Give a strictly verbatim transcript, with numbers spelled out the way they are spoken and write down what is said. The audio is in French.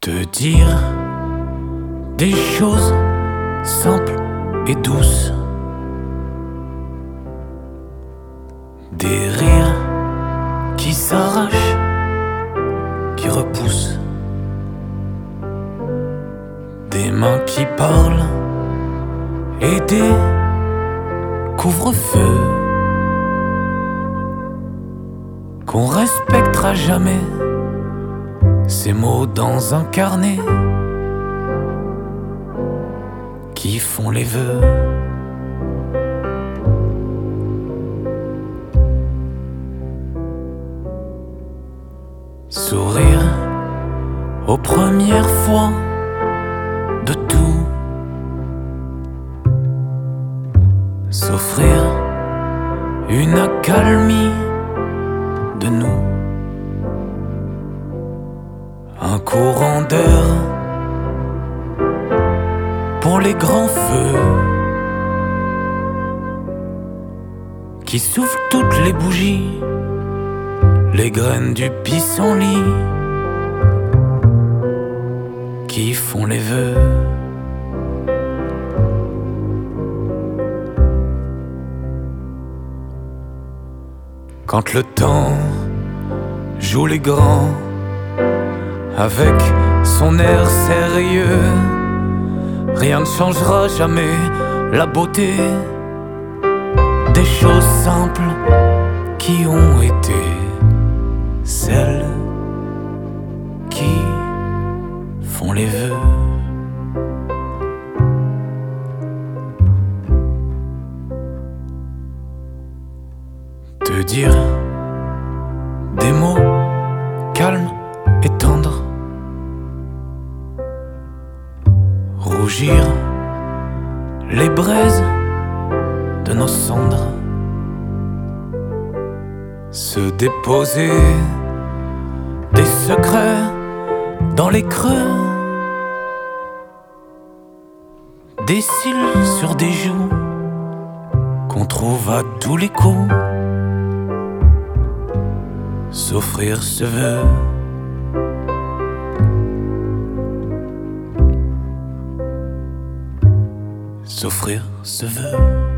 Te dire des choses simples et douces, des rires qui s'arrachent, qui repoussent, des mains qui parlent et des couvre-feux qu'on respectera jamais. Ces mots dans un carnet qui font les vœux. Sourire aux premières fois de tout, s'offrir une accalmie de nous, un courant d'air pour les grands feux qui soufflent toutes les bougies, les graines du pissenlit qui font les vœux. Quand le temps joue les grands avec son air sérieux, rien ne changera jamais la beauté des choses simples qui ont été celles qui font les vœux. Te dire des mots calmes et tendres, rougir les braises de nos cendres, se déposer des secrets dans les creux, des cils sur des joues qu'on trouve à tous les coups, s'offrir ce vœu. S'offrir ce vœu.